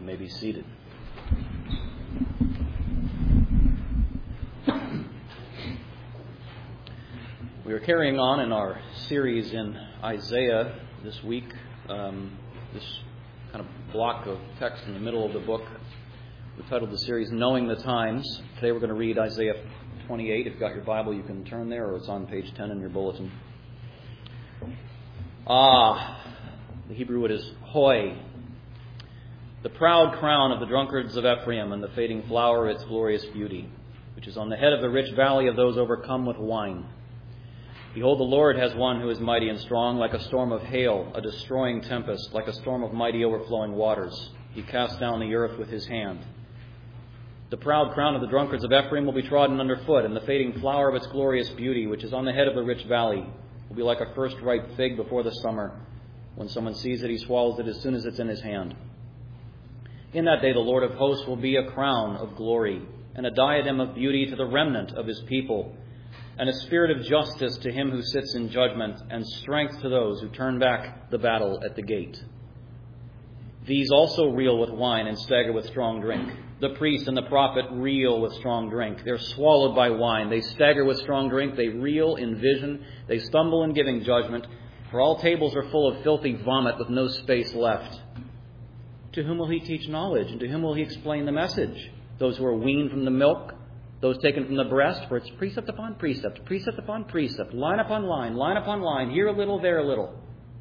may be seated. We are carrying on in our series in Isaiah this week, this kind of block of text in the middle of the book. We titled the series, Knowing the Times. Today we're going to read Isaiah 28. If you've got your Bible, you can turn there, or it's on page 10 in your bulletin. The Hebrew word is hoi. The proud crown of the drunkards of Ephraim and the fading flower of its glorious beauty, which is on the head of the rich valley of those overcome with wine. Behold, the Lord has one who is mighty and strong, like a storm of hail, a destroying tempest, like a storm of mighty overflowing waters. He casts down the earth with his hand. The proud crown of the drunkards of Ephraim will be trodden underfoot, and the fading flower of its glorious beauty, which is on the head of the rich valley, will be like a first ripe fig before the summer. When someone sees it, he swallows it as soon as it's in his hand. In that day, the Lord of hosts will be a crown of glory, and a diadem of beauty to the remnant of his people, and a spirit of justice to him who sits in judgment, and strength to those who turn back the battle at the gate. These also reel with wine and stagger with strong drink. The priest and the prophet reel with strong drink. They're swallowed by wine. They stagger with strong drink. They reel in vision. They stumble in giving judgment. For all tables are full of filthy vomit with no space left. To whom will he teach knowledge? And to whom will he explain the message? Those who are weaned from the milk? Those taken from the breast? For it's precept upon precept, precept upon precept, line upon line, here a little, there a little.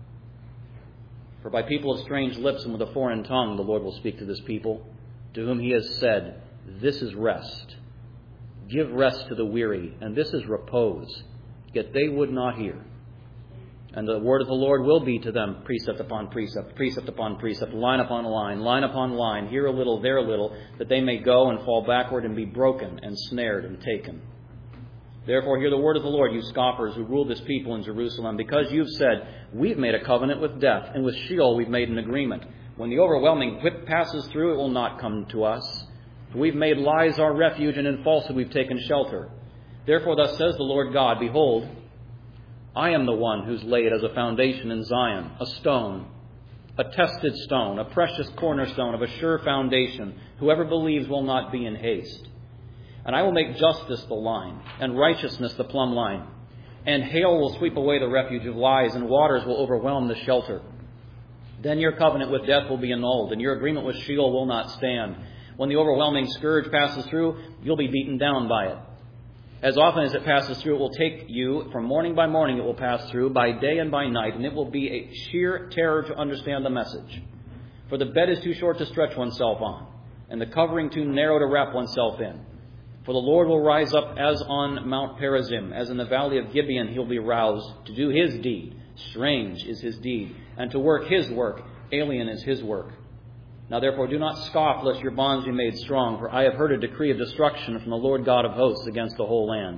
For by people of strange lips and with a foreign tongue the Lord will speak to this people, to whom he has said, this is rest. Give rest to the weary, and this is repose. Yet they would not hear. And the word of the Lord will be to them precept upon precept, precept upon precept, line upon line upon line, here a little, there a little, that they may go and fall backward and be broken and snared and taken. Therefore hear the word of the Lord, you scoffers who rule this people in Jerusalem, because you've said, we've made a covenant with death, and with Sheol we've made an agreement. When the overwhelming whip passes through, it will not come to us. For we've made lies our refuge, and in falsehood we've taken shelter. Therefore thus says the Lord God, behold, I am the one who's laid as a foundation in Zion, a stone, a tested stone, a precious cornerstone of a sure foundation. Whoever believes will not be in haste. And I will make justice the line, and righteousness the plumb line. And hail will sweep away the refuge of lies, and waters will overwhelm the shelter. Then your covenant with death will be annulled, and your agreement with Sheol will not stand. When the overwhelming scourge passes through, you'll be beaten down by it. As often as it passes through, it will take you, from morning by morning it will pass through, by day and by night, and it will be a sheer terror to understand the message. For the bed is too short to stretch oneself on, and the covering too narrow to wrap oneself in. For the Lord will rise up as on Mount Perazim, as in the valley of Gibeon he'll be roused, to do his deed. Strange is his deed, and to work his work. Alien is his work. Now therefore do not scoff, lest your bonds be made strong, for I have heard a decree of destruction from the Lord God of hosts against the whole land.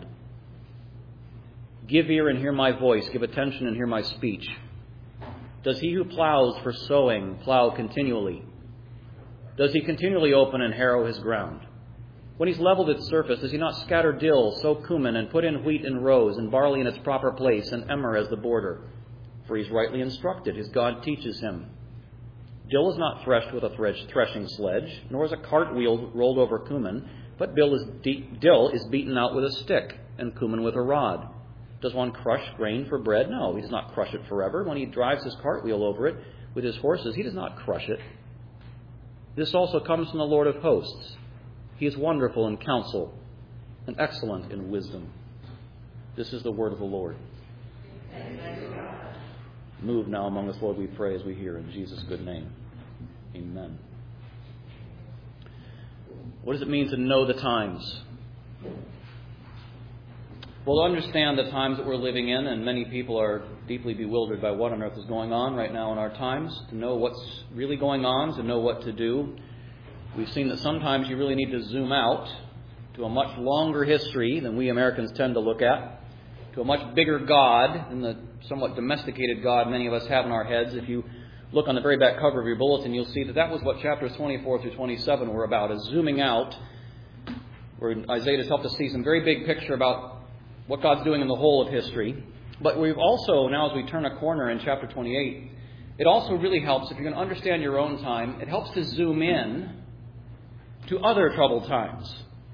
Give ear and hear my voice, give attention and hear my speech. Does he who plows for sowing plow continually? Does he continually open and harrow his ground? When he's leveled its surface, does he not scatter dill, sow cumin, and put in wheat in rows, and barley in its proper place, and emmer as the border? For he's rightly instructed, his God teaches him. Dill is not threshed with a threshing sledge, nor is a cartwheel rolled over cumin, but dill is beaten out with a stick, and cumin with a rod. Does one crush grain for bread? No, he does not crush it forever. When he drives his cartwheel over it with his horses, he does not crush it. This also comes from the Lord of hosts. He is wonderful in counsel and excellent in wisdom. This is the word of the Lord. Move now among us, Lord, we pray as we hear in Jesus' good name. Amen. What does it mean to know the times? Well, to understand the times that we're living in, and many people are deeply bewildered by what on earth is going on right now in our times, to know what's really going on, to know what to do, we've seen that sometimes you really need to zoom out to a much longer history than we Americans tend to look at, to a much bigger God than the somewhat domesticated God many of us have in our heads. If you look on the very back cover of your bulletin, you'll see that was what chapters 24 through 27 were about, is zooming out, where Isaiah has helped us see some very big picture about what God's doing in the whole of history. But we've also, now as we turn a corner in chapter 28, it also really helps, if you're going to understand your own time, it helps to zoom in to other troubled times,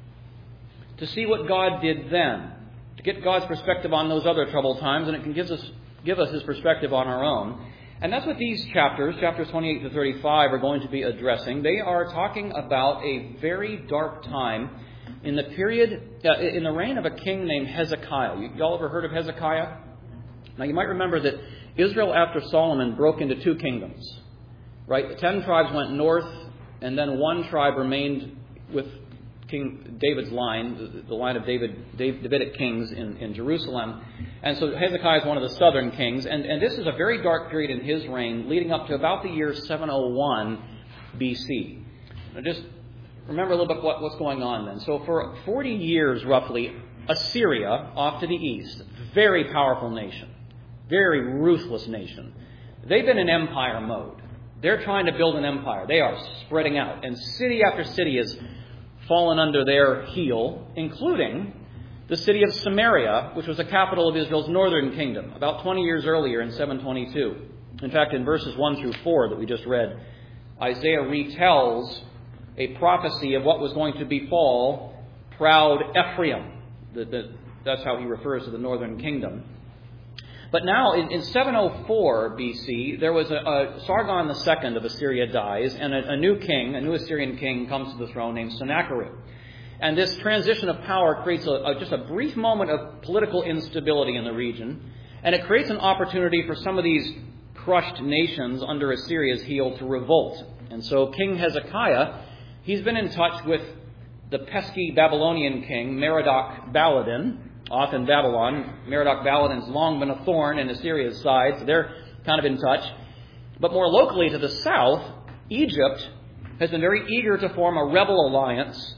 to see what God did then, to get God's perspective on those other troubled times, and it can give us His perspective on our own. And that's what these chapters 28 to 35, are going to be addressing. They are talking about a very dark time in the in the reign of a king named Hezekiah. Y'all ever heard of Hezekiah? Now, you might remember that Israel, after Solomon, broke into two kingdoms. Right? The 10 tribes went north, and then one tribe remained with King David's line, the line of Davidic kings in Jerusalem. And so Hezekiah is one of the southern kings. And this is a very dark period in his reign, leading up to about the year 701 BC. Now just remember a little bit what's going on then. So for 40 years, roughly, Assyria, off to the east, very powerful nation, very ruthless nation. They've been in empire mode. They're trying to build an empire. They are spreading out. And city after city has fallen under their heel, including the city of Samaria, which was the capital of Israel's northern kingdom, about 20 years earlier in 722. In fact, in verses 1 through 4 that we just read, Isaiah retells a prophecy of what was going to befall proud Ephraim. That's how he refers to the northern kingdom. But now, in 704 BC, there was Sargon II of Assyria dies, and a new Assyrian king comes to the throne named Sennacherib. And this transition of power creates just a brief moment of political instability in the region, and it creates an opportunity for some of these crushed nations under Assyria's heel to revolt. And so King Hezekiah, he's been in touch with the pesky Babylonian king, Merodach-Baladan, off in Babylon. Merodach-Baladan's long been a thorn in Assyria's side, so they're kind of in touch. But more locally to the south, Egypt has been very eager to form a rebel alliance,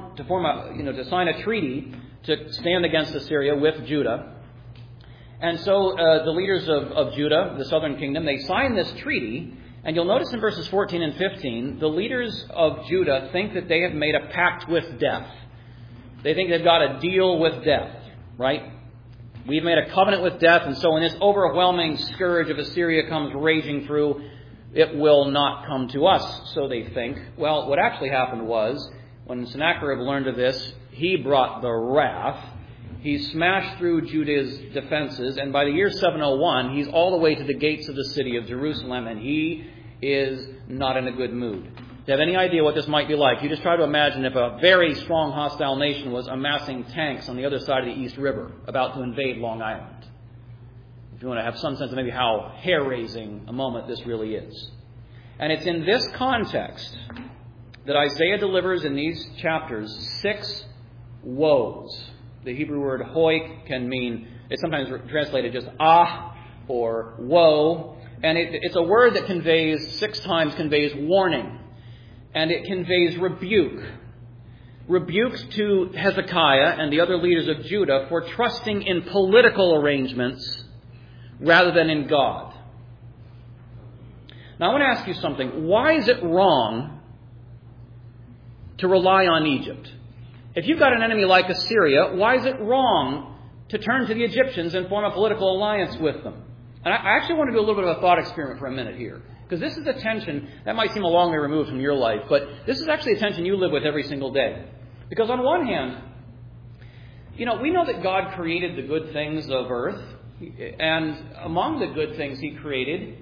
to sign a treaty to stand against Assyria with Judah. And so the leaders of Judah, the southern kingdom, they sign this treaty. And you'll notice in verses 14 and 15, the leaders of Judah think that they have made a pact with death. They think they've got a deal with death, right? We've made a covenant with death, and so when this overwhelming scourge of Assyria comes raging through, it will not come to us, so they think. Well, what actually happened was, when Sennacherib learned of this, he brought the wrath. He smashed through Judah's defenses, and by the year 701, he's all the way to the gates of the city of Jerusalem, and he is not in a good mood. Do you have any idea what this might be like? You just try to imagine if a very strong hostile nation was amassing tanks on the other side of the East River, about to invade Long Island. If you want to have some sense of maybe how hair-raising a moment this really is. And it's in this context that Isaiah delivers in these chapters 6 woes. The Hebrew word hoy can mean, it's sometimes translated just or woe. And it's a word that conveys, 6 times conveys warning. And it conveys rebuke. Rebukes to Hezekiah and the other leaders of Judah for trusting in political arrangements rather than in God. Now I want to ask you something. Why is it wrong to rely on Egypt? If you've got an enemy like Assyria, why is it wrong to turn to the Egyptians and form a political alliance with them? And I actually want to do a little bit of a thought experiment for a minute here. Because this is a tension that might seem a long way removed from your life, but this is actually a tension you live with every single day. Because on one hand, we know that God created the good things of earth, and among the good things He created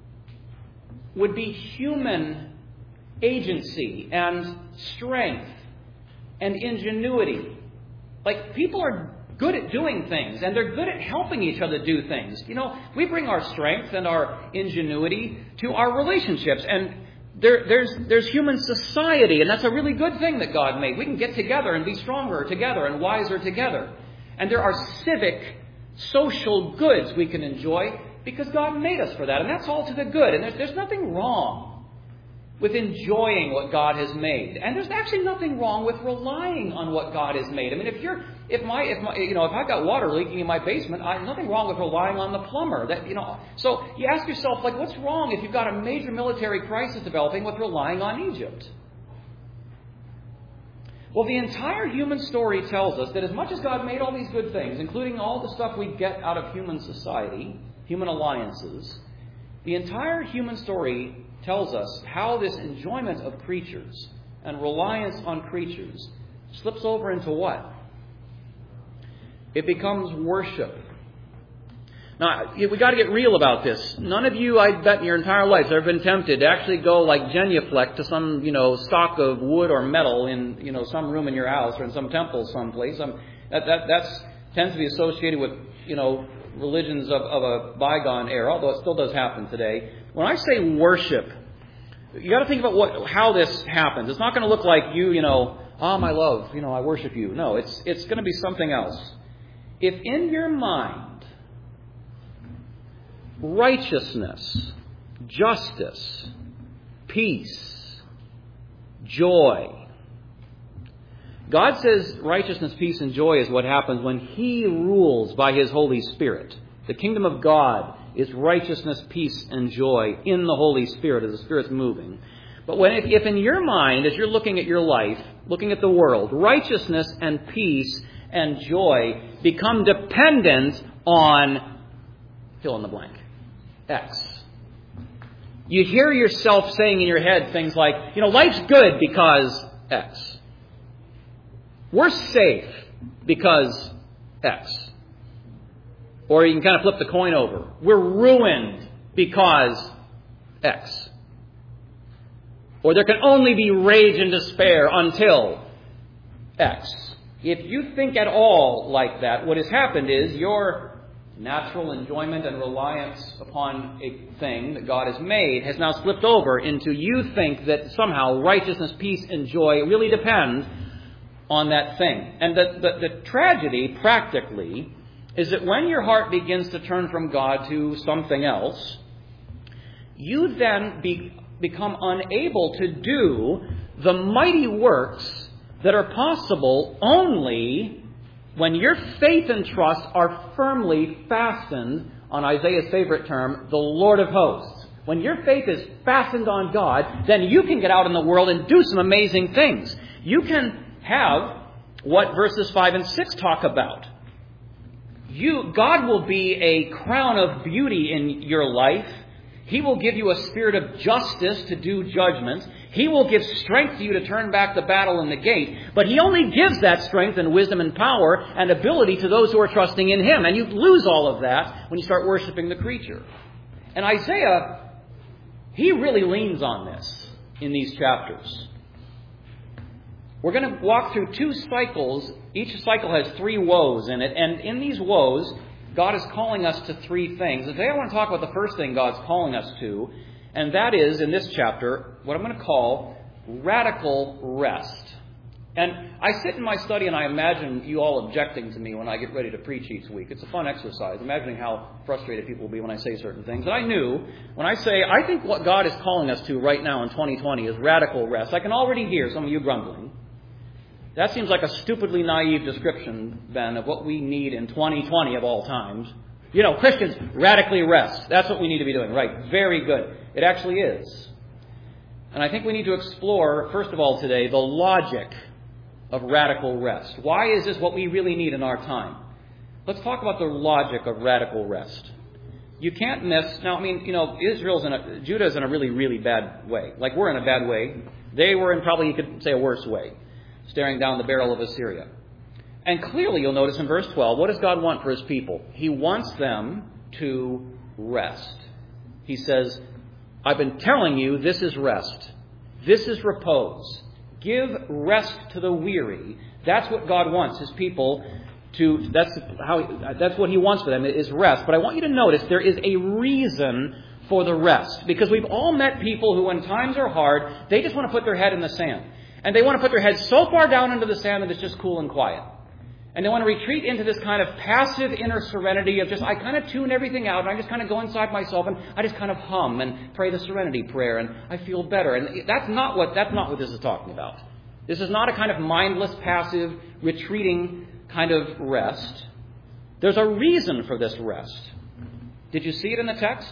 would be human agency and strength and ingenuity. Like, people are good at doing things, and they're good at helping each other do things. We bring our strength and our ingenuity to our relationships, and there's human society, and that's a really good thing that God made. We can get together and be stronger together and wiser together. And there are civic, social goods we can enjoy because God made us for that, and that's all to the good. And there's nothing wrong with enjoying what God has made. And there's actually nothing wrong with relying on what God has made. I mean, if I've got water leaking in my basement, nothing wrong with relying on the plumber. So you ask yourself, what's wrong if you've got a major military crisis developing with relying on Egypt? Well, the entire human story tells us that as much as God made all these good things, including all the stuff we get out of human society, human alliances, The entire human story tells us how this enjoyment of creatures and reliance on creatures slips over into what? It becomes worship. Now, we got to get real about this. None of you, I bet, in your entire lives have been tempted to actually go like genuflect to some, stock of wood or metal in, some room in your house or in some temple someplace. That tends to be associated with, religions of a bygone era, although it still does happen today. When I say worship, you got to think about how this happens. It's not going to look like you, my love, I worship you. No, it's going to be something else. If in your mind, righteousness, justice, peace, joy. God says righteousness, peace, and joy is what happens when He rules by His Holy Spirit. The kingdom of God is righteousness, peace, and joy in the Holy Spirit as the Spirit's moving. But if in your mind, as you're looking at your life, looking at the world, righteousness and peace and joy become dependent on fill in the blank. X. You hear yourself saying in your head things like, life's good because X. We're safe because X. Or you can kind of flip the coin over. We're ruined because X. Or there can only be rage and despair until X. If you think at all like that, what has happened is your natural enjoyment and reliance upon a thing that God has made has now slipped over into you think that somehow righteousness, peace, and joy really depend on that thing. And the tragedy, practically, is that when your heart begins to turn from God to something else, you then become unable to do the mighty works that are possible only when your faith and trust are firmly fastened on Isaiah's favorite term, the Lord of hosts. When your faith is fastened on God, then you can get out in the world and do some amazing things. You can have what verses 5 and 6 talk about. God will be a crown of beauty in your life. He will give you a spirit of justice to do judgment. He will give strength to you to turn back the battle in the gate. But He only gives that strength and wisdom and power and ability to those who are trusting in Him. And you lose all of that when you start worshiping the creature. And Isaiah, he really leans on this in these chapters. We're going to walk through 2 cycles. Each cycle has 3 woes in it. And in these woes, God is calling us to 3 things. Today I want to talk about the first thing God's calling us to. And that is, in this chapter, what I'm going to call radical rest. And I sit in my study and I imagine you all objecting to me when I get ready to preach each week. It's a fun exercise, imagining how frustrated people will be when I say certain things. And I knew, when I say, I think what God is calling us to right now in 2020 is radical rest. I can already hear some of you grumbling. That seems like a stupidly naive description, Ben, of what we need in 2020 of all times. Christians, radically rest. That's what we need to be doing. Right, very good. It actually is. And I think we need to explore, first of all today, the logic of radical rest. Why is this what we really need in our time? Let's talk about the logic of radical rest. You can't miss... Now, Judah's in a really, really bad way. Like we're in a bad way. They were in probably, you could say, a worse way, staring down the barrel of Assyria. And clearly, you'll notice in verse 12, what does God want for His people? He wants them to rest. He says, I've been telling you this is rest. This is repose. Give rest to the weary. That's what God wants His people to. That's what He wants for them, is rest. But I want you to notice there is a reason for the rest. Because we've all met people who, when times are hard, they just want to put their head in the sand. And they want to put their head so far down into the sand that it's just cool and quiet. And they want to retreat into this kind of passive inner serenity of I kind of tune everything out and I just kind of go inside myself and I just kind of hum and pray the serenity prayer and I feel better. And that's not what this is talking about. This is not a kind of mindless, passive, retreating kind of rest. There's a reason for this rest. Did you see it in the text?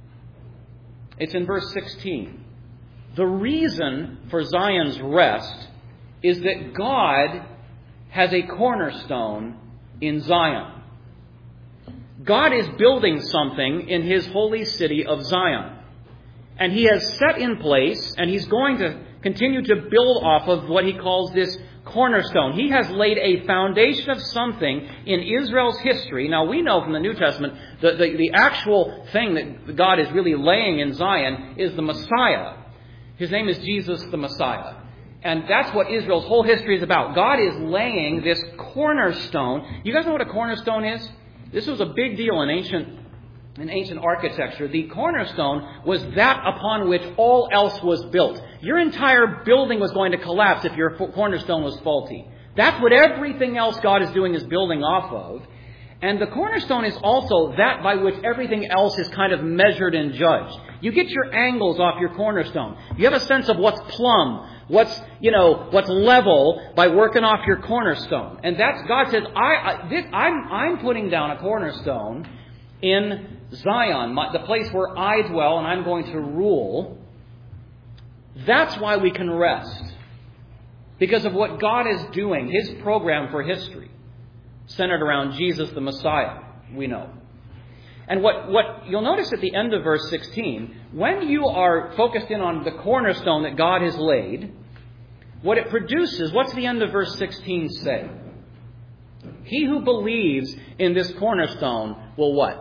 It's in verse 16. The reason for Zion's rest is that God has a cornerstone in Zion. God is building something in His holy city of Zion. And He has set in place, and He's going to continue to build off of what He calls this cornerstone. He has laid a foundation of something in Israel's history. Now, we know from the New Testament that the actual thing that God is really laying in Zion is the Messiah. His name is Jesus the Messiah. And that's what Israel's whole history is about. God is laying this cornerstone. You guys know what a cornerstone is? This was a big deal in ancient architecture. The cornerstone was that upon which all else was built. Your entire building was going to collapse if your cornerstone was faulty. That's what everything else God is doing is building off of. And the cornerstone is also that by which everything else is kind of measured and judged. You get your angles off your cornerstone. You have a sense of what's plumb, what's level by working off your cornerstone. And that's, God says, I'm putting down a cornerstone in Zion, the place where I dwell, and I'm going to rule. That's why we can rest. Because of what God is doing, His program for history, centered around Jesus the Messiah, we know. And what you'll notice at the end of verse 16, when you are focused in on the cornerstone that God has laid, what it produces, what's the end of verse 16 say? He who believes in this cornerstone will what?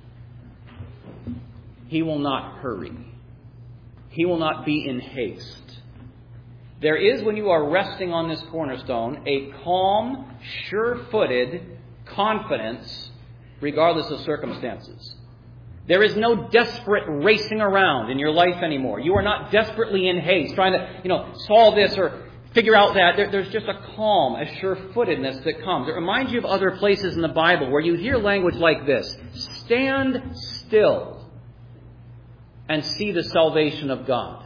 He will not hurry. He will not be in haste. There is, when you are resting on this cornerstone, a calm, sure-footed confidence regardless of circumstances. There is no desperate racing around in your life anymore. You are not desperately in haste trying to, solve this or figure out that. There's just a calm, a sure-footedness that comes. It reminds you of other places in the Bible where you hear language like this: stand still and see the salvation of God.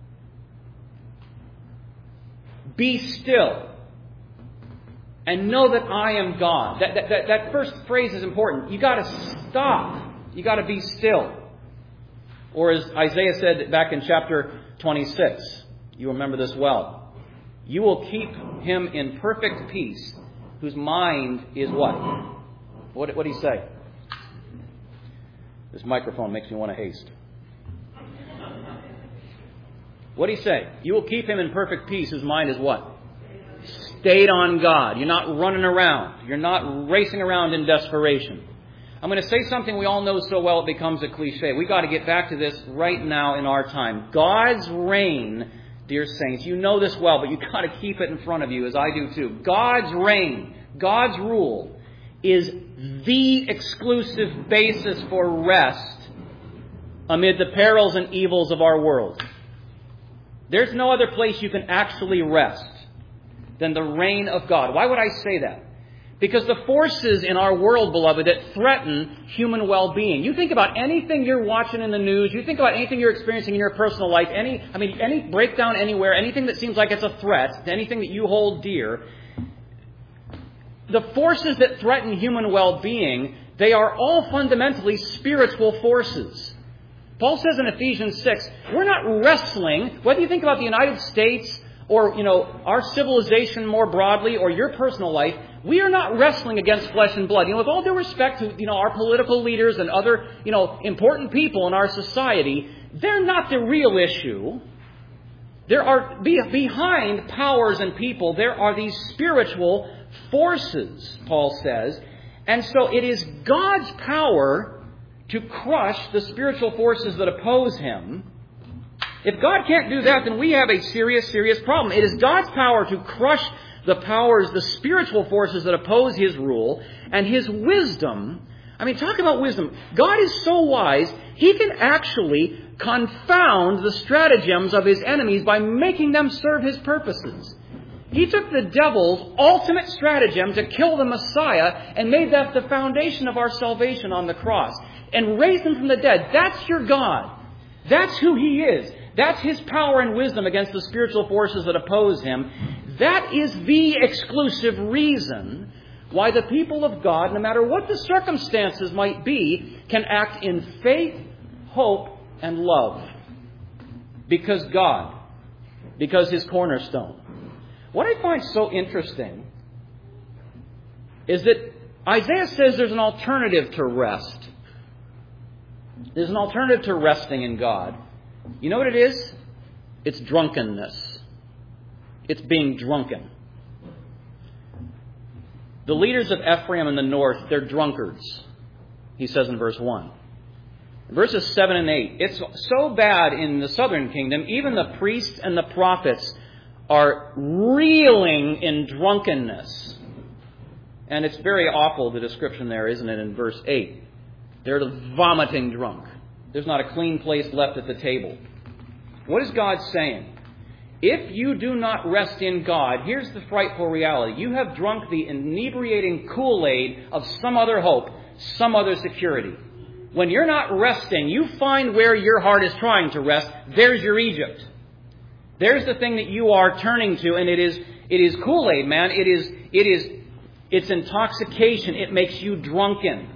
Be still and know that I am God. That first phrase is important. You got to stop. You got to be still. Or as Isaiah said back in chapter 26, you remember this well. You will keep him in perfect peace, whose mind is what? What did he say? This microphone makes me want to haste. What did he say? You will keep him in perfect peace, whose mind is what? Stayed on God. You're not running around. You're not racing around in desperation. I'm going to say something we all know so well it becomes a cliche. We've got to get back to this right now in our time. God's reign, dear saints, you know this well, but you've got to keep it in front of you, as I do too. God's reign, God's rule, is the exclusive basis for rest amid the perils and evils of our world. There's no other place you can actually rest than the reign of God. Why would I say that? Because the forces in our world, beloved, that threaten human well-being. You think about anything you're watching in the news, you think about anything you're experiencing in your personal life, any breakdown anywhere, anything that seems like it's a threat to anything that you hold dear. The forces that threaten human well-being, they are all fundamentally spiritual forces. Paul says in Ephesians 6, we're not wrestling, whether you think about the United States or, our civilization more broadly or your personal life, we are not wrestling against flesh and blood. With all due respect to, our political leaders and other, important people in our society, they're not the real issue. There are, behind powers and people, there are these spiritual forces, Paul says. And so it is God's power to crush the spiritual forces that oppose Him. If God can't do that, then we have a serious, serious problem. It is God's power to crush the powers, the spiritual forces that oppose His rule, and His wisdom. Talk about wisdom. God is so wise, He can actually confound the stratagems of His enemies by making them serve His purposes. He took the devil's ultimate stratagem to kill the Messiah and made that the foundation of our salvation on the cross and raised Him from the dead. That's your God. That's who He is. That's His power and wisdom against the spiritual forces that oppose Him. That is the exclusive reason why the people of God, no matter what the circumstances might be, can act in faith, hope, and love. Because God. Because His cornerstone. What I find so interesting is that Isaiah says there's an alternative to rest. There's an alternative to resting in God. You know what it is? It's drunkenness. It's being drunken. The leaders of Ephraim in the north, they're drunkards, he says in verse 1. Verses 7 and 8, it's so bad in the southern kingdom, even the priests and the prophets are reeling in drunkenness. And it's very awful, the description there, isn't it, in verse 8. They're vomiting drunk. There's not a clean place left at the table. What is God saying? If you do not rest in God, here's the frightful reality. You have drunk the inebriating Kool-Aid of some other hope, some other security. When you're not resting, you find where your heart is trying to rest. There's your Egypt. There's the thing that you are turning to, and it is Kool-Aid, man. It's intoxication. It makes you drunken.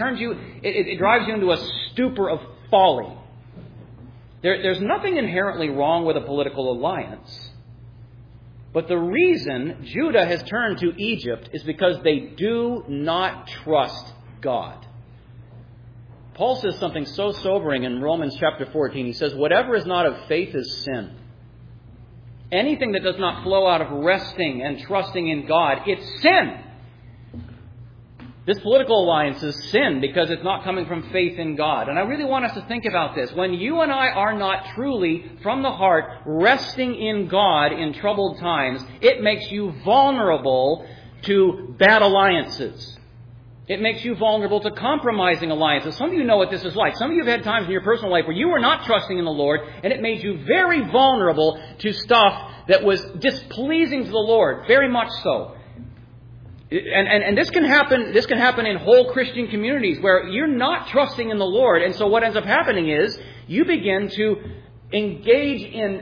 It drives you into a stupor of folly. There's nothing inherently wrong with a political alliance. But the reason Judah has turned to Egypt is because they do not trust God. Paul says something so sobering in Romans chapter 14. He says, whatever is not of faith is sin. Anything that does not flow out of resting and trusting in God, it's sin. This political alliance is sin because it's not coming from faith in God. And I really want us to think about this. When you and I are not truly, from the heart, resting in God in troubled times, it makes you vulnerable to bad alliances. It makes you vulnerable to compromising alliances. Some of you know what this is like. Some of you have had times in your personal life where you were not trusting in the Lord, and it made you very vulnerable to stuff that was displeasing to the Lord, very much so. And this can happen in whole Christian communities where you're not trusting in the Lord, and so what ends up happening is you begin to engage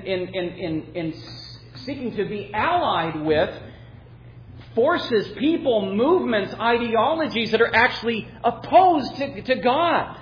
in seeking to be allied with forces, people, movements, ideologies that are actually opposed to God.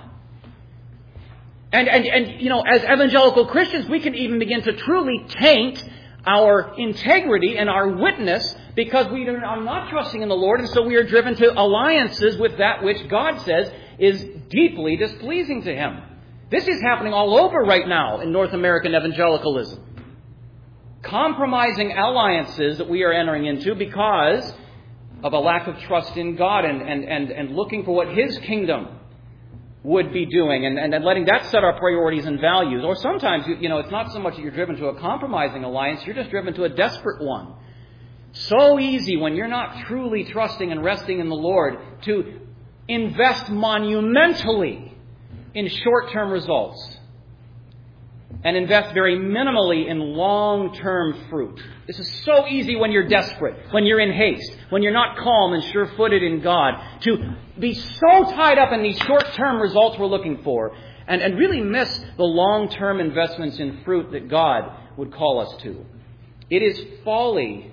And you know, as evangelical Christians, we can even begin to truly taint our integrity and our witness because we are not trusting in the Lord, and so we are driven to alliances with that which God says is deeply displeasing to Him. This is happening all over right now in North American evangelicalism. Compromising alliances that we are entering into because of a lack of trust in God and looking for what His kingdom would be doing and letting that set our priorities and values. Or sometimes, you know, it's not so much that you're driven to a compromising alliance, you're just driven to a desperate one. So easy when you're not truly trusting and resting in the Lord to invest monumentally in short-term results and invest very minimally in long-term fruit. This is so easy when you're desperate, when you're in haste, when you're not calm and sure-footed in God, to be so tied up in these short-term results we're looking for and really miss the long-term investments in fruit that God would call us to. It is folly.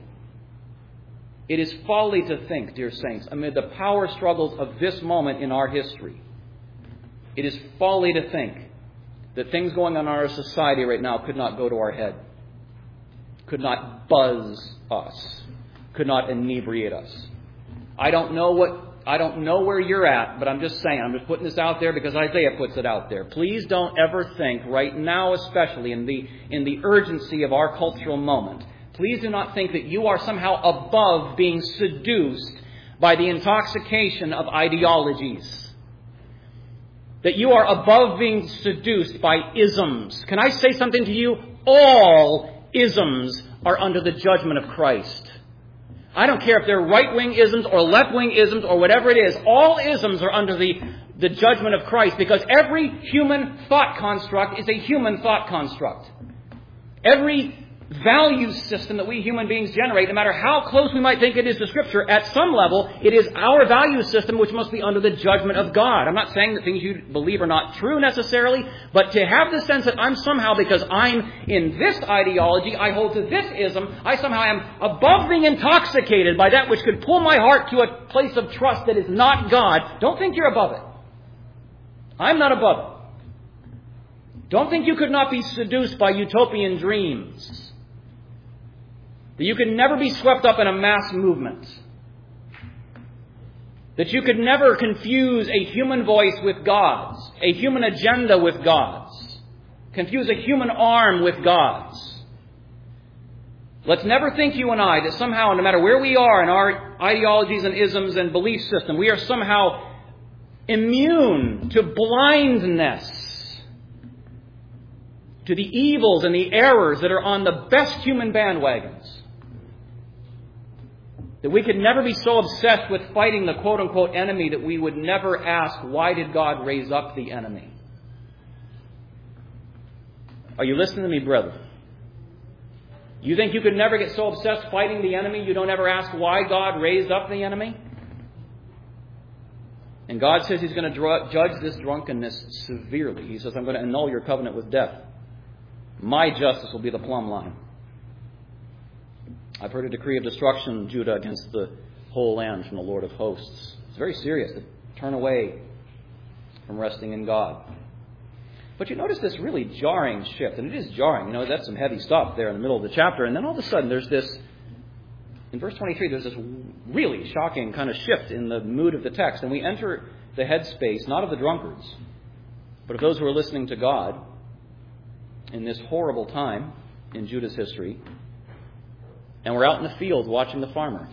It is folly to think, dear saints, amid the power struggles of this moment in our history, it is folly to think that things going on in our society right now could not go to our head, could not buzz us, could not inebriate us. I don't know where you're at, but I'm just saying, I'm just putting this out there because Isaiah puts it out there. Please don't ever think, right now especially, in the urgency of our cultural moment, please do not think that you are somehow above being seduced by the intoxication of ideologies. That you are above being seduced by isms. Can I say something to you? All isms are under the judgment of Christ. I don't care if they're right-wing isms or left-wing isms or whatever it is. All isms are under the judgment of Christ because every human thought construct is a human thought construct. Every value system that we human beings generate, no matter how close we might think it is to Scripture, at some level, it is our value system which must be under the judgment of God. I'm not saying that things you believe are not true necessarily, but to have the sense that I'm somehow, because I'm in this ideology, I hold to this ism, I somehow am above being intoxicated by that which could pull my heart to a place of trust that is not God. Don't think you're above it. I'm not above it. Don't think you could not be seduced by utopian dreams. That you can never be swept up in a mass movement. That you could never confuse a human voice with God's, a human agenda with God's, confuse a human arm with God's. Let's never think, you and I, that somehow, no matter where we are in our ideologies and isms and belief system, we are somehow immune to blindness, to the evils and the errors that are on the best human bandwagons. That we could never be so obsessed with fighting the quote-unquote enemy that we would never ask, why did God raise up the enemy? Are you listening to me, brethren? You think you could never get so obsessed fighting the enemy you don't ever ask why God raised up the enemy? And God says He's going to judge this drunkenness severely. He says, I'm going to annul your covenant with death. My justice will be the plumb line. I've heard a decree of destruction, Judah, against the whole land from the Lord of hosts. It's very serious to turn away from resting in God. But you notice this really jarring shift, and it is jarring. You know, that's some heavy stuff there in the middle of the chapter. And then all of a sudden there's this, in verse 23, there's this really shocking kind of shift in the mood of the text. And we enter the headspace, not of the drunkards, but of those who are listening to God in this horrible time in Judah's history. And we're out in the field watching the farmer.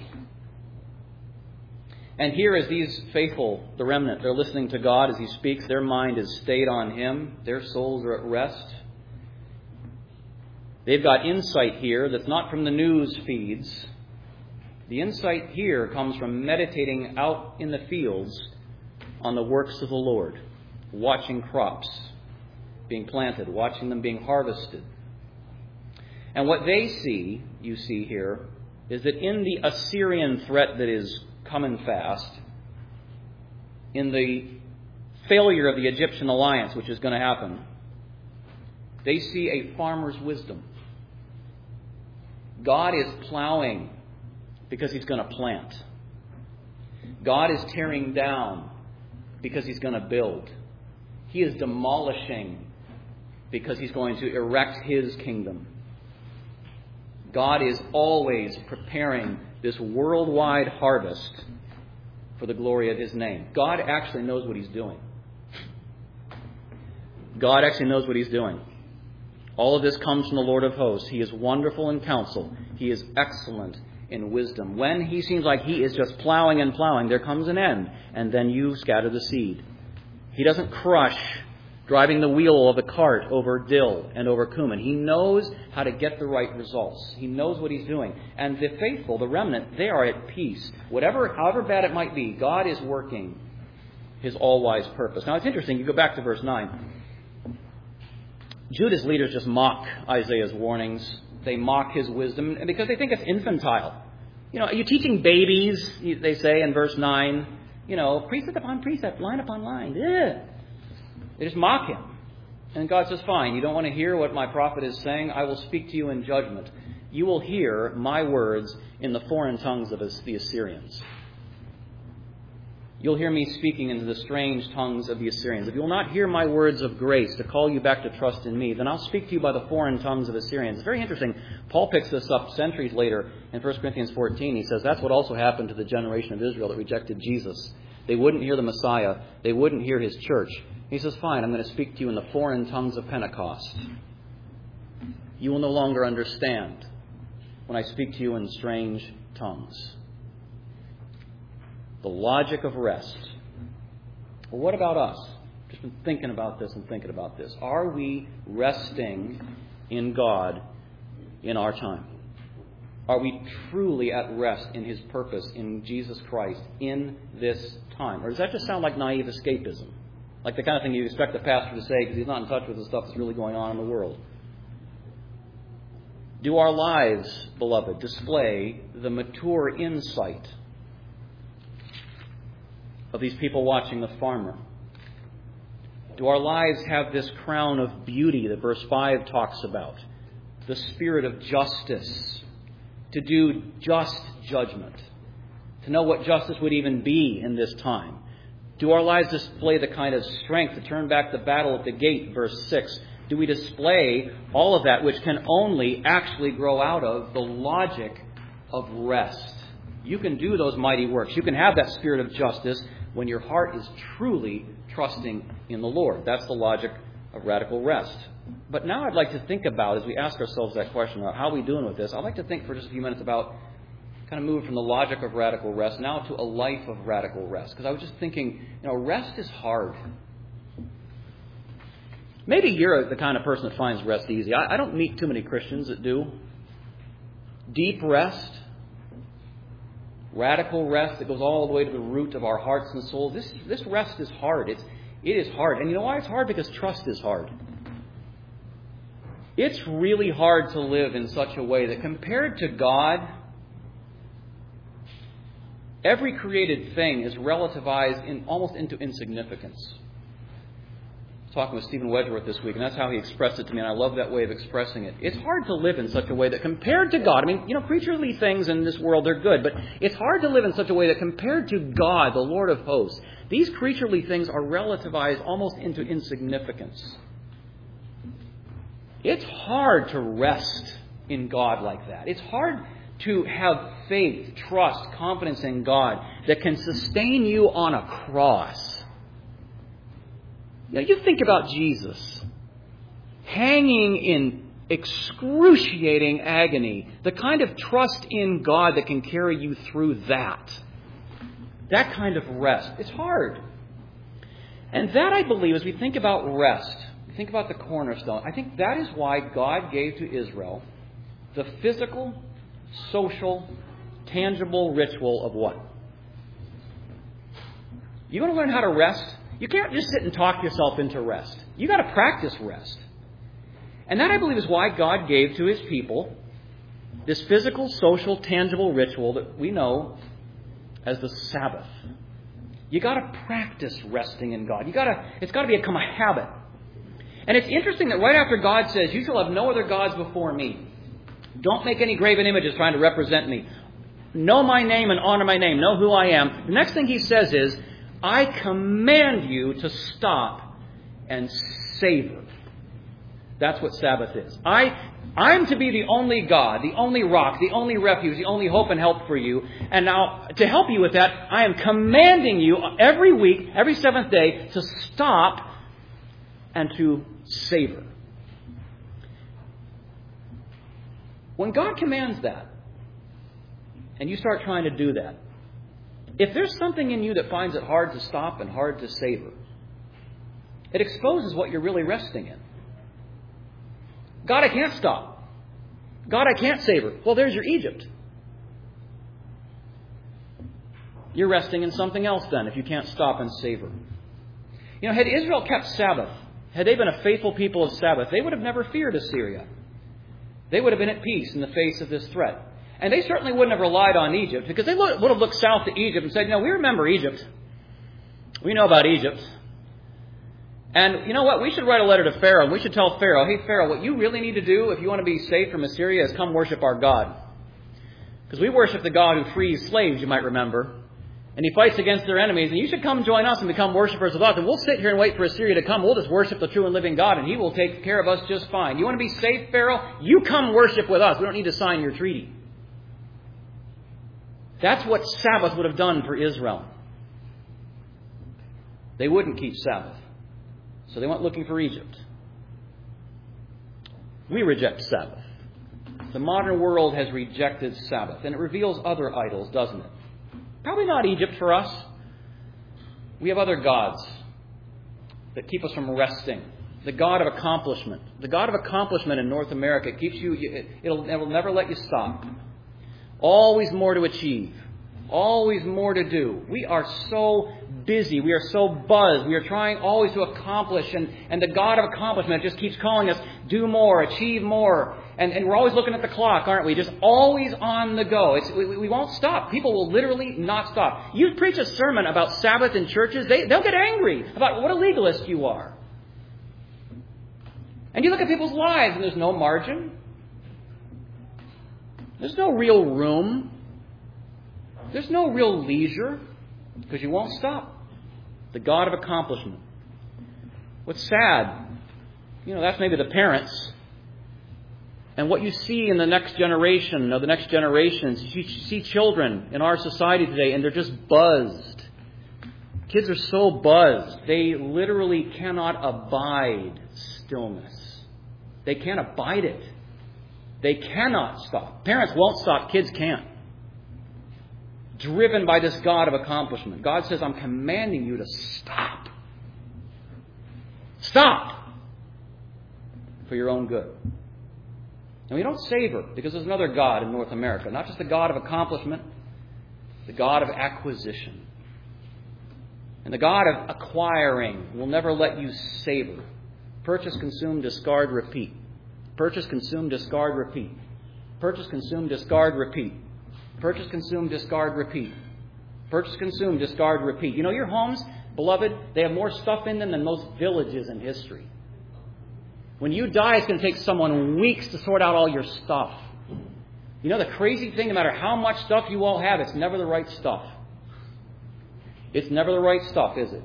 And here as these faithful, the remnant, they're listening to God as He speaks. Their mind is stayed on Him. Their souls are at rest. They've got insight here that's not from the news feeds. The insight here comes from meditating out in the fields on the works of the Lord. Watching crops being planted. Watching them being harvested. And what they see, you see here, is that in the Assyrian threat that is coming fast, in the failure of the Egyptian alliance, which is going to happen, they see a farmer's wisdom. God is plowing because He's going to plant. God is tearing down because He's going to build. He is demolishing because He's going to erect His kingdom. God is always preparing this worldwide harvest for the glory of His name. God actually knows what He's doing. God actually knows what He's doing. All of this comes from the Lord of hosts. He is wonderful in counsel. He is excellent in wisdom. When He seems like He is just plowing and plowing, there comes an end, and then you scatter the seed. He doesn't crush driving the wheel of a cart over dill and over cumin. He knows how to get the right results. He knows what He's doing. And the faithful, the remnant, they are at peace. However bad it might be, God is working His all-wise purpose. Now, it's interesting. You go back to verse 9. Judah's leaders just mock Isaiah's warnings. They mock his wisdom because they think it's infantile. You know, are you teaching babies, they say in verse 9, precept upon precept, line upon line. Ugh. They just mock Him. And God says, fine, you don't want to hear what my prophet is saying? I will speak to you in judgment. You will hear my words in the foreign tongues of the Assyrians. You'll hear me speaking into the strange tongues of the Assyrians. If you will not hear my words of grace to call you back to trust in me, then I'll speak to you by the foreign tongues of Assyrians. It's very interesting. Paul picks this up centuries later in 1 Corinthians 14. He says that's what also happened to the generation of Israel that rejected Jesus. They wouldn't hear the Messiah. They wouldn't hear His church. He says, fine, I'm going to speak to you in the foreign tongues of Pentecost. You will no longer understand when I speak to you in strange tongues. The logic of rest. Well, what about us? Just been thinking about this and thinking about this. Are we resting in God in our time? Are we truly at rest in His purpose in Jesus Christ in this time? Or does that just sound like naive escapism? Like the kind of thing you expect the pastor to say because he's not in touch with the stuff that's really going on in the world. Do our lives, beloved, display the mature insight of these people watching the farmer? Do our lives have this crown of beauty that verse 5 talks about? The spirit of justice. To do just judgment. To know what justice would even be in this time. Do our lives display the kind of strength to turn back the battle at the gate, verse 6? Do we display all of that which can only actually grow out of the logic of rest? You can do those mighty works. You can have that spirit of justice when your heart is truly trusting in the Lord. That's the logic of radical rest. But now I'd like to think about, as we ask ourselves that question about how are we doing with this, I'd like to think for just a few minutes about kind of moving from the logic of radical rest now to a life of radical rest. Because I was just thinking, rest is hard. Maybe you're the kind of person that finds rest easy. I don't meet too many Christians that do. Deep rest, radical rest that goes all the way to the root of our hearts and souls. This rest is hard. It is hard. And you know why it's hard? Because trust is hard. It's really hard to live in such a way that compared to God, every created thing is relativized almost into insignificance. I was talking with Stephen Wedgeworth this week, and that's how he expressed it to me, and I love that way of expressing it. It's hard to live in such a way that compared to God, creaturely things in this world are good, but it's hard to live in such a way that compared to God, the Lord of hosts, these creaturely things are relativized almost into insignificance. It's hard to rest in God like that. It's hard to have faith, trust, confidence in God that can sustain you on a cross. You think about Jesus hanging in excruciating agony, the kind of trust in God that can carry you through that kind of rest. It's hard. And that, I believe, as we think about rest, think about the cornerstone, I think that is why God gave to Israel the physical, social, tangible ritual of what? You want to learn how to rest? You can't just sit and talk yourself into rest. You got to practice rest. And that, I believe, is why God gave to His people this physical, social, tangible ritual that we know as the Sabbath. You got to practice resting in God. It's got to become a habit. And it's interesting that right after God says, "You shall have no other gods before me. Don't make any graven images trying to represent me. Know my name and honor my name. Know who I am." The next thing He says is, "I command you to stop and savor." That's what Sabbath is. I'm to be the only God, the only rock, the only refuge, the only hope and help for you. And now, to help you with that, I am commanding you every week, every seventh day, to stop and to savor. When God commands that, and you start trying to do that, if there's something in you that finds it hard to stop and hard to savor, it exposes what you're really resting in. God, I can't stop. God, I can't savor. Well, there's your Egypt. You're resting in something else then if you can't stop and savor. Had Israel kept Sabbath, had they been a faithful people of Sabbath, they would have never feared Assyria. They would have been at peace in the face of this threat. And they certainly wouldn't have relied on Egypt, because they would have looked south to Egypt and said, we remember Egypt. We know about Egypt. And you know what? We should write a letter to Pharaoh, and we should tell Pharaoh, "Hey, Pharaoh, what you really need to do if you want to be safe from Assyria is come worship our God. Because we worship the God who frees slaves, you might remember. And He fights against their enemies. And you should come join us and become worshipers of us. And we'll sit here and wait for Assyria to come. We'll just worship the true and living God, and He will take care of us just fine. You want to be safe, Pharaoh? You come worship with us. We don't need to sign your treaty." That's what Sabbath would have done for Israel. They wouldn't keep Sabbath. So they went looking for Egypt. We reject Sabbath. The modern world has rejected Sabbath. And it reveals other idols, doesn't it? Probably not Egypt for us. We have other gods that keep us from resting. The God of accomplishment. The God of accomplishment in North America keeps you, it will never let you stop. Always more to achieve. Always more to do. We are so busy. We are so buzzed. We are trying always to accomplish. And the God of accomplishment just keeps calling us, do more, achieve more. And we're always looking at the clock, aren't we? Just always on the go. We won't stop. People will literally not stop. You preach a sermon about Sabbath in churches, they'll get angry about what a legalist you are. And you look at people's lives and there's no margin. There's no real room. There's no real leisure because you won't stop. The God of accomplishment. What's sad, that's maybe the parents And what you see in the next generation of the next generations, you see children in our society today, and they're just buzzed. Kids are so buzzed, they literally cannot abide stillness. They can't abide it. They cannot stop. Parents won't stop, kids can't. Driven by this God of accomplishment. God says, I'm commanding you to stop. Stop! For your own good. And we don't savor, because there's another God in North America. Not just the God of accomplishment, the God of acquisition. And the God of acquiring will never let you savor. Purchase, consume, discard, repeat. Purchase, consume, discard, repeat. Purchase, consume, discard, repeat. Purchase, consume, discard, repeat. Purchase, consume, discard, repeat. You know, your homes, beloved, they have more stuff in them than most villages in history. When you die, it's going to take someone weeks to sort out all your stuff. You know, the crazy thing, no matter how much stuff you all have, it's never the right stuff. It's never the right stuff, is it?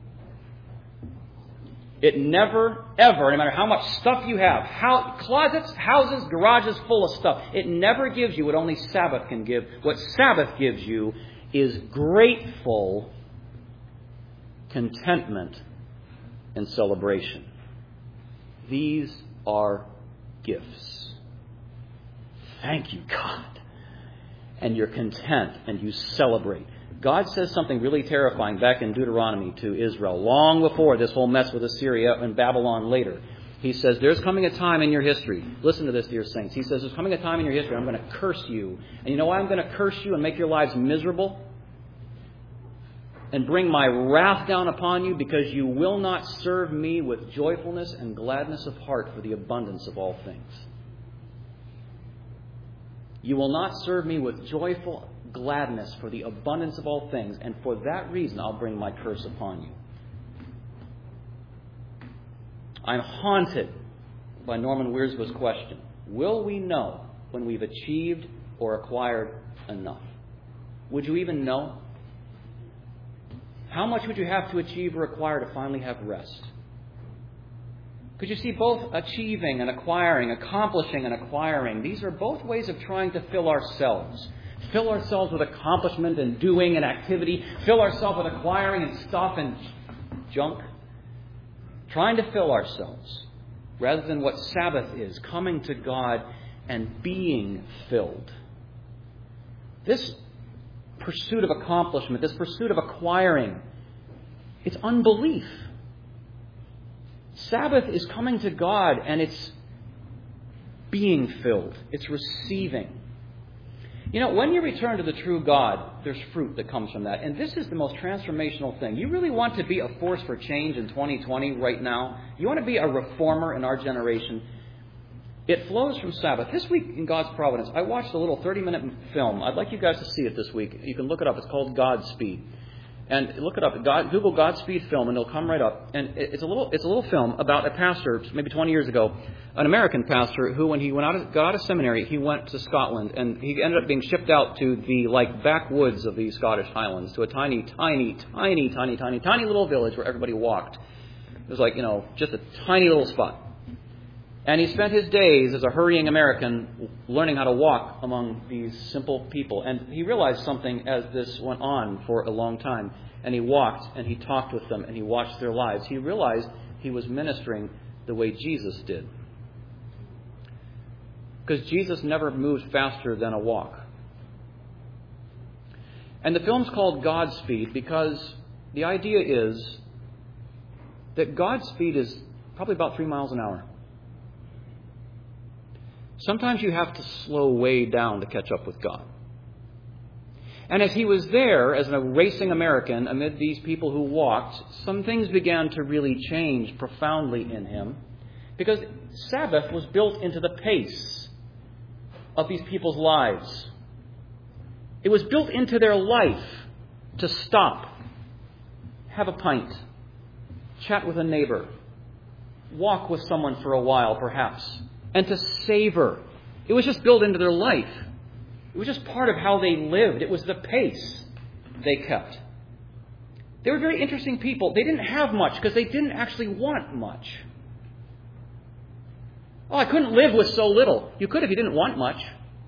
It never, ever, no matter how much stuff you have, closets, houses, garages full of stuff, it never gives you what only Sabbath can give. What Sabbath gives you is grateful contentment and celebration. These are gifts. Thank you, God. And you're content and you celebrate. God says something really terrifying back in Deuteronomy to Israel, long before this whole mess with Assyria and Babylon later. He says, there's coming a time in your history. Listen to this, dear saints. He says, there's coming a time in your history I'm going to curse you. And you know why I'm going to curse you and make your lives miserable? And bring my wrath down upon you, because you will not serve me with joyfulness and gladness of heart for the abundance of all things. You will not serve me with joyful gladness for the abundance of all things, and for that reason I'll bring my curse upon you. I'm haunted by Norman Wiersbe's question. Will we know when we've achieved or acquired enough? Would you even know? How much would you have to achieve or acquire to finally have rest? Because you see, both achieving and acquiring, accomplishing and acquiring, these are both ways of trying to fill ourselves. Fill ourselves with accomplishment and doing and activity. Fill ourselves with acquiring and stuff and junk. Trying to fill ourselves rather than what Sabbath is, coming to God and being filled. This pursuit of accomplishment, this pursuit of acquiring, it's unbelief. Sabbath is coming to God and it's being filled. It's receiving. You know, when you return to the true God, there's fruit that comes from that. And this is the most transformational thing. You really want to be a force for change in 2020 right now? You want to be a reformer in our generation? It flows from Sabbath. This week in God's Providence, I watched a little 30-minute film. I'd like you guys to see it this week. You can look it up. It's called Godspeed. And look it up. Google Godspeed film, and it'll come right up. And it's a little film about a pastor, maybe 20 years ago, an American pastor who, when he got out of seminary, he went to Scotland, and he ended up being shipped out to the backwoods of the Scottish Highlands, to a tiny little village where everybody walked. It was just a tiny little spot. And he spent his days as a hurrying American learning how to walk among these simple people. And he realized something as this went on for a long time. And he walked and he talked with them and he watched their lives. He realized he was ministering the way Jesus did. Because Jesus never moved faster than a walk. And the film's called Godspeed because the idea is that Godspeed is probably about 3 miles an hour. Sometimes you have to slow way down to catch up with God. And as he was there, as a racing American, amid these people who walked, some things began to really change profoundly in him. Because Sabbath was built into the pace of these people's lives. It was built into their life to stop, have a pint, chat with a neighbor, walk with someone for a while, perhaps, and to savor. It was just built into their life. It was just part of how they lived. It was the pace they kept. They were very interesting people. They didn't have much because they didn't actually want much. Oh, I couldn't live with so little. You could if you didn't want much.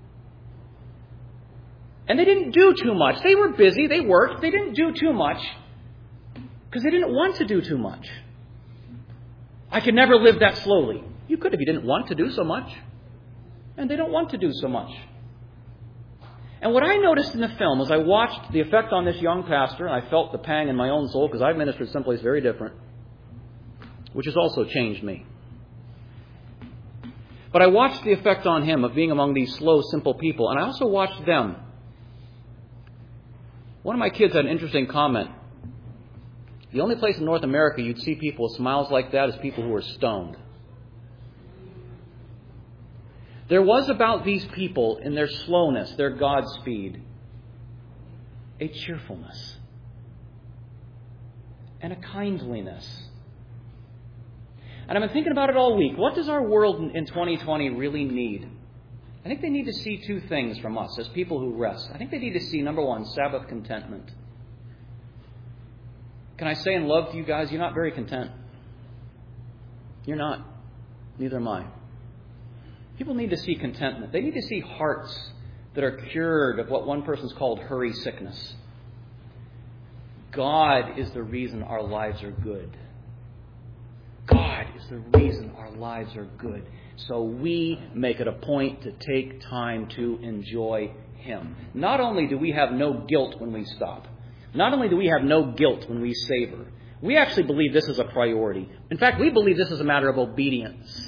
And they didn't do too much. They were busy. They worked. They didn't do too much because they didn't want to do too much. I could never live that slowly. You could if you didn't want to do so much. And they don't want to do so much. And what I noticed in the film as I watched the effect on this young pastor, and I felt the pang in my own soul because I've ministered someplace very different, which has also changed me. But I watched the effect on him of being among these slow, simple people, and I also watched them. One of my kids had an interesting comment. The only place in North America you'd see people with smiles like that is people who are stoned. There was about these people in their slowness, their Godspeed, a cheerfulness and a kindliness. And I've been thinking about it all week. What does our world in 2020 really need? I think they need to see two things from us as people who rest. I think they need to see, number one, Sabbath contentment. Can I say in love to you guys, you're not very content. You're not. Neither am I. People need to see contentment. They need to see hearts that are cured of what one person's called hurry sickness. God is the reason our lives are good. God is the reason our lives are good. So we make it a point to take time to enjoy Him. Not only do we have no guilt when we stop, not only do we have no guilt when we savor, we actually believe this is a priority. In fact, we believe this is a matter of obedience.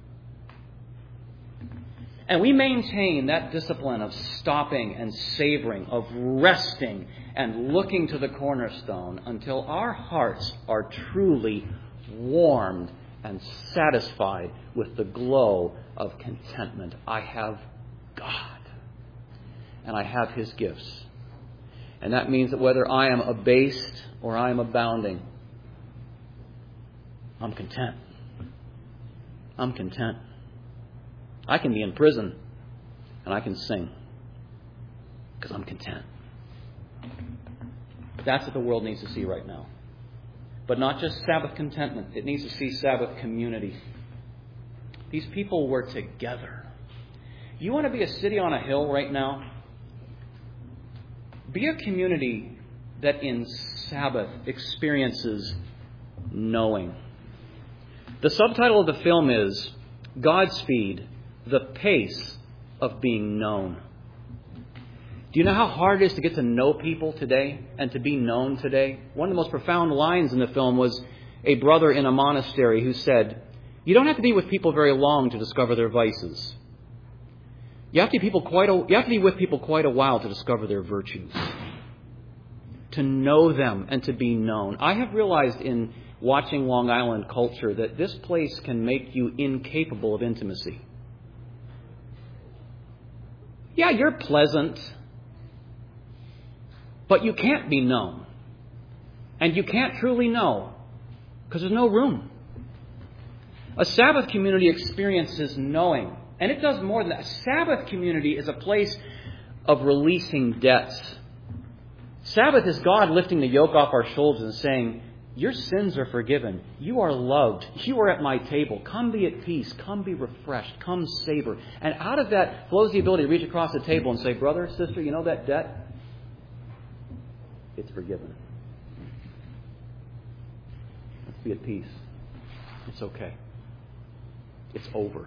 And we maintain that discipline of stopping and savoring, of resting and looking to the cornerstone until our hearts are truly warmed and satisfied with the glow of contentment. I have God, and I have His gifts. And that means that whether I am abased or I am abounding, I'm content. I'm content. I can be in prison and I can sing because I'm content. That's what the world needs to see right now. But not just Sabbath contentment. It needs to see Sabbath community. These people were together. You want to be a city on a hill right now? Be a community that in Sabbath experiences knowing. The subtitle of the film is Godspeed, the pace of being known. Do you know how hard it is to get to know people today and to be known today? One of the most profound lines in the film was a brother in a monastery who said, you don't have to be with people very long to discover their vices. You have to be with people quite a while to discover their virtues. To know them and to be known. I have realized in watching Long Island culture that this place can make you incapable of intimacy. Yeah, you're pleasant, but you can't be known. And you can't truly know because there's no room. A Sabbath community experiences knowing. And it does more than that. A Sabbath community is a place of releasing debts. Sabbath is God lifting the yoke off our shoulders and saying, your sins are forgiven. You are loved. You are at my table. Come be at peace. Come be refreshed. Come savor. And out of that flows the ability to reach across the table and say, brother, sister, you know that debt? It's forgiven. Let's be at peace. It's okay. It's over.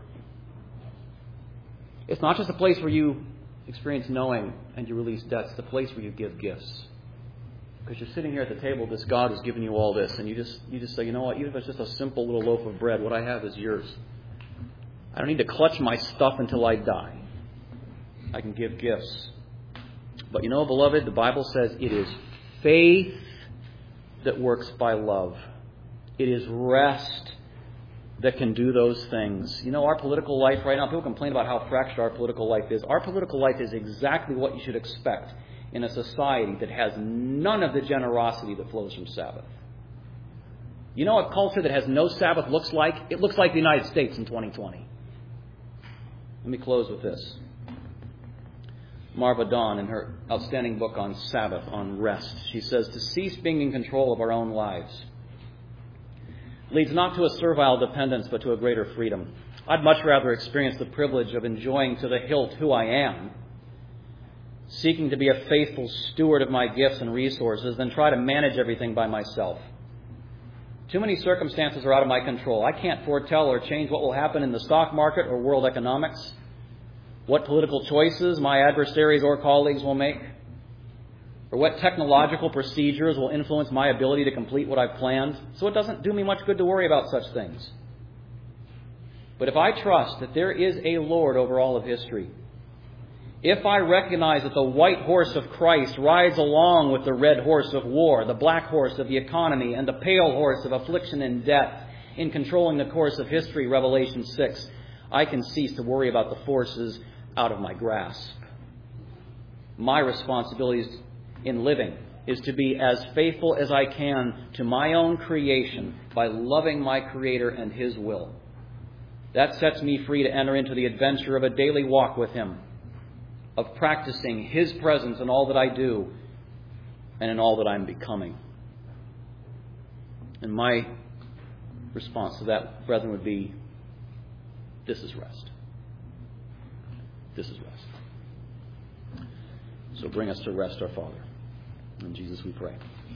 It's not just a place where you experience knowing and you release debts. It's a place where you give gifts. Because you're sitting here at the table, this God has given you all this, and you just say, you know what, even if it's just a simple little loaf of bread, what I have is yours. I don't need to clutch my stuff until I die. I can give gifts. But you know, beloved, the Bible says it is faith that works by love. It is rest that can do those things. You know, our political life right now, people complain about how fractured our political life is. Our political life is exactly what you should expect in a society that has none of the generosity that flows from Sabbath. You know what culture that has no Sabbath looks like? It looks like the United States in 2020. Let me close with this. Marva Dawn, in her outstanding book on Sabbath, on rest, she says, to cease being in control of our own lives leads not to a servile dependence, but to a greater freedom. I'd much rather experience the privilege of enjoying to the hilt who I am, seeking to be a faithful steward of my gifts and resources, than try to manage everything by myself. Too many circumstances are out of my control. I can't foretell or change what will happen in the stock market or world economics, what political choices my adversaries or colleagues will make, or what technological procedures will influence my ability to complete what I've planned. So it doesn't do me much good to worry about such things. But if I trust that there is a Lord over all of history, if I recognize that the white horse of Christ rides along with the red horse of war, the black horse of the economy, and the pale horse of affliction and death in controlling the course of history, Revelation 6, I can cease to worry about the forces out of my grasp. My responsibilities in living is to be as faithful as I can to my own creation by loving my Creator and His will. That sets me free to enter into the adventure of a daily walk with Him, of practicing His presence in all that I do and in all that I'm becoming. And my response to that, brethren, would be, this is rest. This is rest. So bring us to rest, our Father. In Jesus we pray.